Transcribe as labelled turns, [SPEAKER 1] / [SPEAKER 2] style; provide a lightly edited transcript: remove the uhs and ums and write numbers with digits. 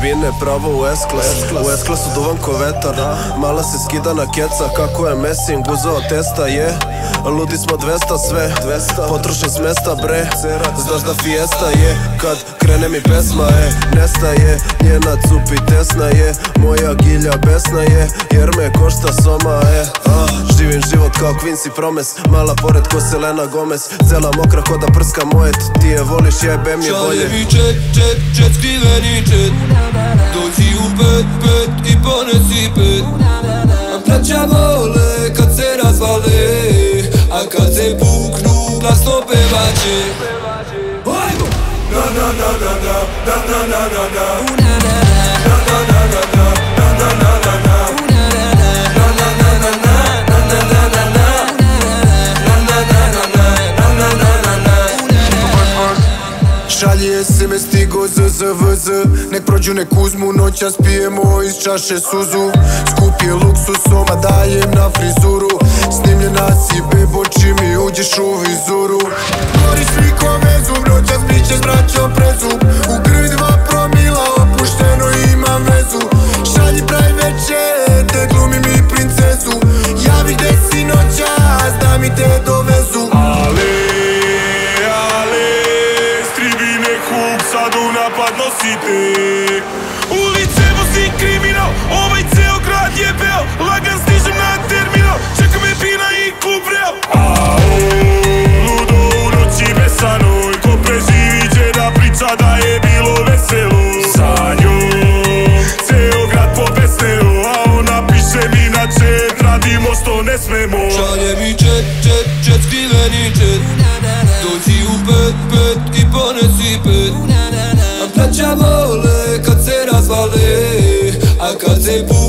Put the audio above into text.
[SPEAKER 1] tribine pravo u S-klas. U S-klasu duvan ko vetar, mala se skida na keca. Kako je Messing uzeo testa, je ludi smo 200 sve, potrošim s mesta bre. Znaš da fiesta je, kad krene mi pesma nestaje, njena cupi tesna je, moja gilja besna je, jer me košta soma živim život kao Quincy Promes, mala pored ko Selena Gomez, cela mokra ko da prska mojet, ti je voliš jebe mi bolje.
[SPEAKER 2] Šalje mi čet, skriveni čet, dođi u pet i ponesi pet. A braća vole kad se razvale, a kad se puknu glasno pevaće. Ajmo! Na na na na na, na na na na na, na na na na na, na na na na na,
[SPEAKER 3] šalje SMS stigo ZZVZ, nek prođu nek uzmu, noćas pijemo iz čaše suzu. Skup je luksus, soma dajem na frizuru, snimljena si bebo čim mi uđeš u vizuru. Gori svi ko vezum, noćas piće s braćom prezub, u krvi 2 promila, opušteno imam vezu. Šalji private jet, glumi mi princezu, javi gde si noćas, da mi te dovezu.
[SPEAKER 4] Sad u napad nosite ulice, vozi kriminal, ovaj ceo grad je beo. Lagan stižem na terminal, čeka me Bina i klub Real. Ludo u noći besanoj, ko preživi će da priča da je bilo veselo. Sa njom ceo grad pobesneo, a ona piše mi na chat, radimo što ne smemo.
[SPEAKER 2] Šalje mi čet, skriveni čet, dođi u pet i ponesi pet. A braća vole kad se razvale, a kad se